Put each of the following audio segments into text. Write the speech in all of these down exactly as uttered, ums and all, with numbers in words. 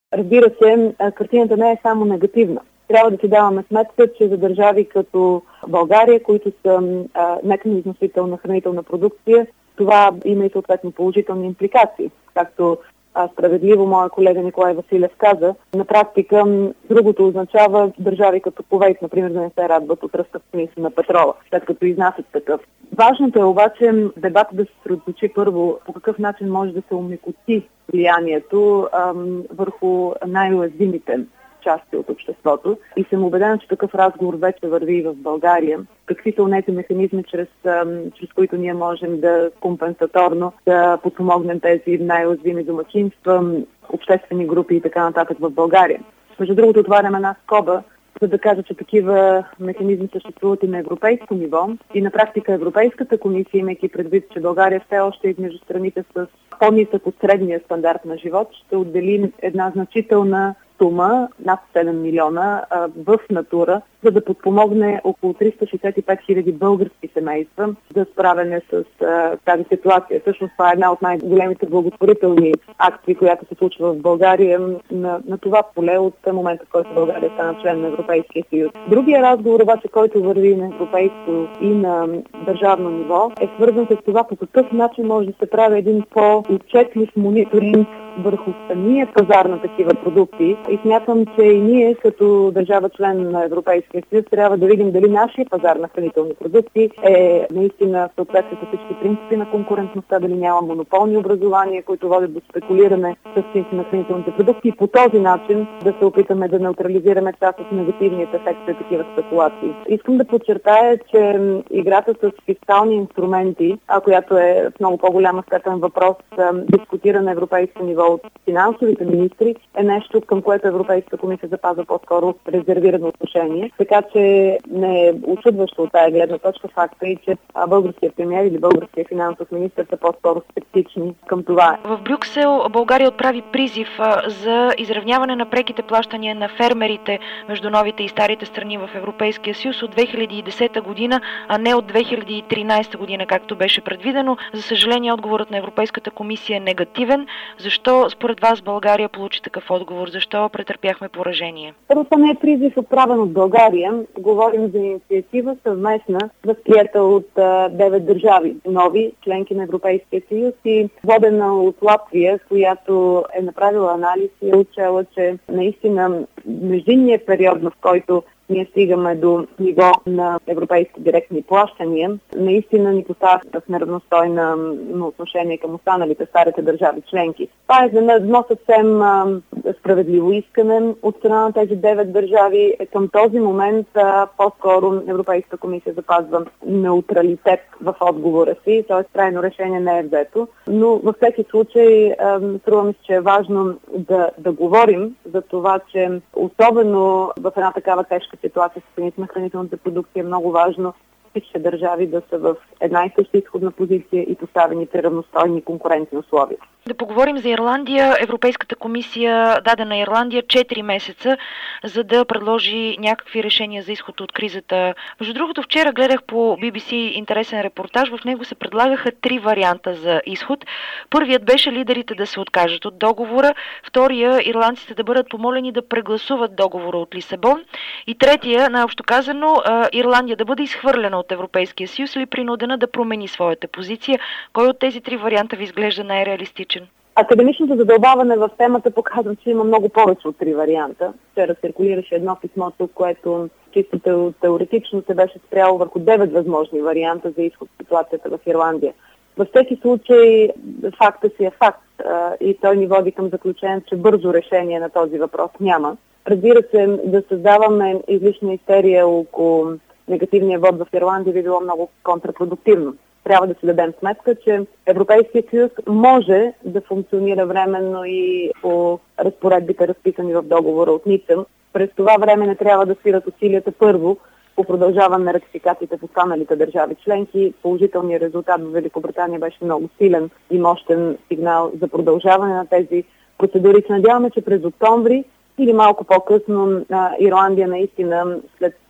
Разбира се, картината не е само негативна. Трябва да си даваме сметка, че за държави като България, които са нетен износител на хранителна продукция, това има и съответно положителни импликации. Както справедливо моя колега Николай Василев каза, на практика другото означава държави като Кувейт, например, да не се радват от ръста в цените на петрола, след като изнасят такъв. Важното е обаче дебатът да се съсредоточи първо по какъв начин може да се омекоти влиянието ам, върху най-уязвимите части от обществото. И съм убедена, че такъв разговор вече върви и в България. Какви са онези механизми, чрез, чрез които ние можем да компенсаторно да подпомогнем тези най-уязвими домакинства, обществени групи и така нататък в България. Между другото, отварям една скоба, за да кажа, че такива механизми съществуват и на европейско ниво. И на практика Европейската комисия, имайки предвид, че България все още е между страните с по-нисък от средния стандарт на живот, ще отделим една значителна сума, над седем милиона, в натура, за да подпомогне около триста шейсет и пет хиляди български семейства за справяне с а, тази ситуация. Всъщност това е една от най-големите благотворителни акции, която се случва в България на, на това поле от момента, в който България стана член на Европейския съюз. Другия разговор, обаче, който върви на европейско и на държавно ниво, е свързан с това по какъв начин може да се прави един по-отчетлив мониторинг върху самия пазар на такива продукти. И смятам, че и ние, като държава член на Европейския съюз, трябва да видим дали нашия пазар на хранителни продукти е наистина в съответствие с всички принципи на конкурентността, дали няма монополни образования, които водят до спекулиране с цените на хранителните продукти и по този начин да се опитаме да неутрализираме част от негативните ефекти от такива спекулации. Искам да подчертая, че играта с фискални инструменти, а която е в много по-голяма степен въпрос, дискутира на европейско ниво от финансовите министри, е нещо, към което Европейската комисия запазва по-скоро резервирано отношение. Така че не е учудващо от тая гледна точка факта и, че българският премиер или българският финансов министър са по-скоро скептични към това. В Брюксел България отправи призив за изравняване на преките плащания на фермерите между новите и старите страни в Европейския съюз от две хиляди и десета година, а не от две хиляди и тринадесета година, както беше предвидено. За съжаление, отговорът на Европейската комисия е негативен. Защо според вас България получи такъв отговор? Защо претърпяхме поражение? Първо, това не е призив отправен от България. Говорим за инициатива съвместна, възприета от девет държави, нови членки на Европейския съюз и водена от Латвия, която е направила анализ и е отчела, че наистина междинният период, в който ние стигаме до ниво на европейски директни плащания, наистина ни поставя в неравностойно отношение към останалите старите държави членки. Това е за едно съвсем а, справедливо искане от страна на тези девет държави. Към този момент а, по-скоро Европейската комисия запазва неутралитет в отговора си, т.е. крайно решение не е взето. Но във всеки случай струва ми се, че е важно да, да говорим за това, че особено в една такава тежка ситуация с цените на хранителните продукти е много важно всички държави да са в една и съща изходна позиция и поставени при равностойни конкурентни условия. Да поговорим за Ирландия. Европейската комисия даде на Ирландия четири месеца, за да предложи някакви решения за изход от кризата. Между другото, вчера гледах по Би Би Си интересен репортаж. В него се предлагаха три варианта за изход. Първият беше лидерите да се откажат от договора. Втория, ирландците да бъдат помолени да прегласуват договора от Лисабон. И третия, най-общо казано, Ирландия да бъде изхвърлена от Европейския съюз или принудена да промени своята позиция. Кой от тези три варианта ви изглежда най-реалистичен? Академичното задълбаване в темата показва, че има много повече от три варианта. Вчера циркулираше едно писмо, което чисто теоретично се беше спряло върху девет възможни варианта за изход от ситуацията в Ирландия. Във всеки случай факта си е факт и той ни води към заключение, че бързо решение на този въпрос няма. Разбира се, да създаваме излишна истерия около негативния вод в Ирландия би било много контрапродуктивно. Трябва да си дадем сметка, че Европейския съюз може да функционира временно и по разпоредбите, разписани в договора от Ница. През това време не трябва да спират усилията първо по продължаване на ратификациите в останалите държави членки. Положителният резултат в Великобритания беше много силен и мощен сигнал за продължаване на тези процедури. Се надяваме, че през октомври или малко по-късно Ирландия наистина след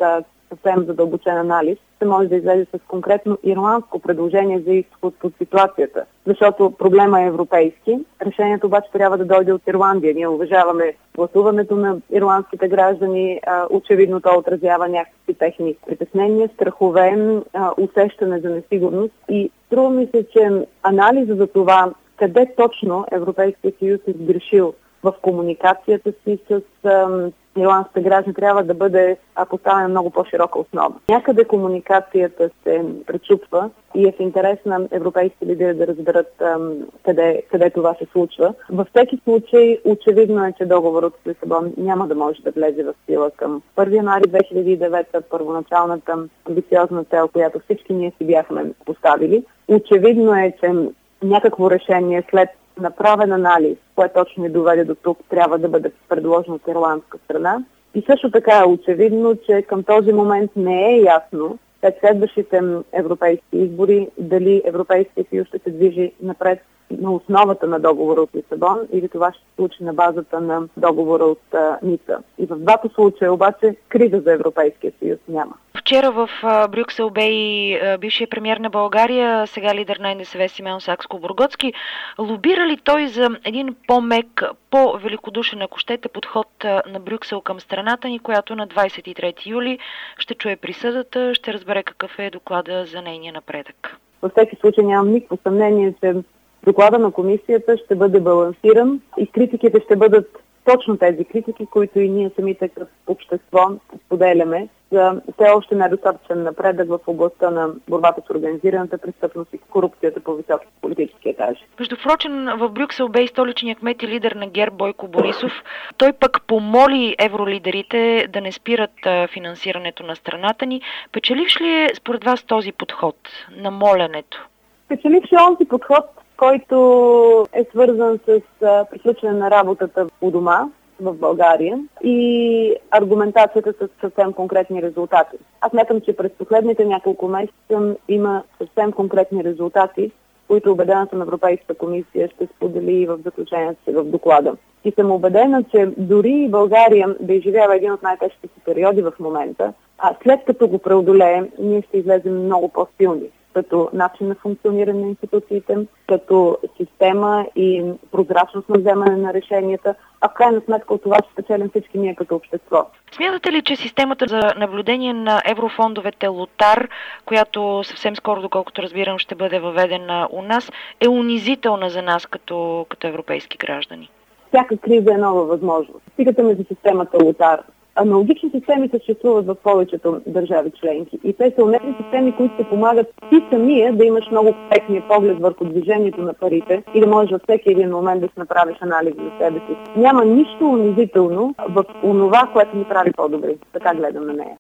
съвсем задълбочен анализ, се може да излезе с конкретно ирландско предложение за изход от ситуацията. Защото проблема е европейски. Решението обаче трябва да дойде от Ирландия. Ние уважаваме гласуването на ирландските граждани. Очевидно то отразява някакви техни притеснения, страхове, усещане за несигурност. И струва ми се, че анализа за това къде точно Европейския съюз е сгрешил в комуникацията си с ам, ирландските граждани трябва да бъде поставена много по-широка основа. Някъде комуникацията се пречупва и е в интерес на европейски лидери да разберат ам, къде, къде това се случва. Във всеки случай очевидно е, че договорът с Лисабон няма да може да влезе в сила към първи януари две хиляди и девета, първоначалната амбициозна цел, която всички ние си бяхме поставили. Очевидно е, че някакво решение след направен анализ, което точно ни доведе до тук, трябва да бъде предложено от ирландска страна. И също така е очевидно, че към този момент не е ясно след следващите европейски избори дали Европейския съюз ще се движи напред на основата на договора от Лисабон или това ще се случи на базата на договора от Ница. И в двата случая обаче криза за Европейския съюз няма. Вчера в Брюксел бе и бившия премиер на България, сега лидер на Н С В Симеон Сакскобургготски. Лобира ли той за един по-мек, по-великодушен, ако щете, подход на Брюксел към страната ни, която на двадесет и трети юли ще чуе присъдата, ще разбере какъв е доклада за нейния напредък? Във всеки случай нямам никакво съмнение, че доклада на комисията ще бъде балансиран и критиките ще бъдат точно тези критики, които и ние самите като общество споделяме за все още недостатъчен напредък в областта на борбата с организираната престъпност и корупцията по високи политически етажи. Между впрочем, в Брюксел бе и столичният кмет и лидер на ГЕРБ Бойко Борисов. Той пък помоли евролидерите да не спират финансирането на страната ни. Печеливш ли е според вас този подход на моленето? Печеливш е онзи подход, който е свързан с приключване на работата у дома в България и аргументацията с съвсем конкретни резултати. Аз смятам, че през последните няколко месеца има съвсем конкретни резултати, които убедена съм Европейската комисия ще сподели в заключението си в доклада. И съм убедена, че дори България да изживява един от най-тежките си периоди в момента, а след като го преодолеем, ние ще излезем много по-силни. Като начин на функциониране на институциите, като система и прозрачност на вземане на решенията, а в крайна сметка от това ще спечелим всички ние като общество. Смятате ли, че системата за наблюдение на еврофондовете Лотар, която съвсем скоро, доколкото разбирам, ще бъде въведена у нас, е унизителна за нас като, като европейски граждани? Всяка криза е нова възможност. Стигате ме за системата Лотар. Аналогични системи съществуват в повечето държави членки. И те са онези системи, които се помагат ти самия да имаш много коректния поглед върху движението на парите и да можеш във всеки един момент да си направиш анализ за себе си. Няма нищо унизително в онова, което ни прави по-добри. Така гледам на нея.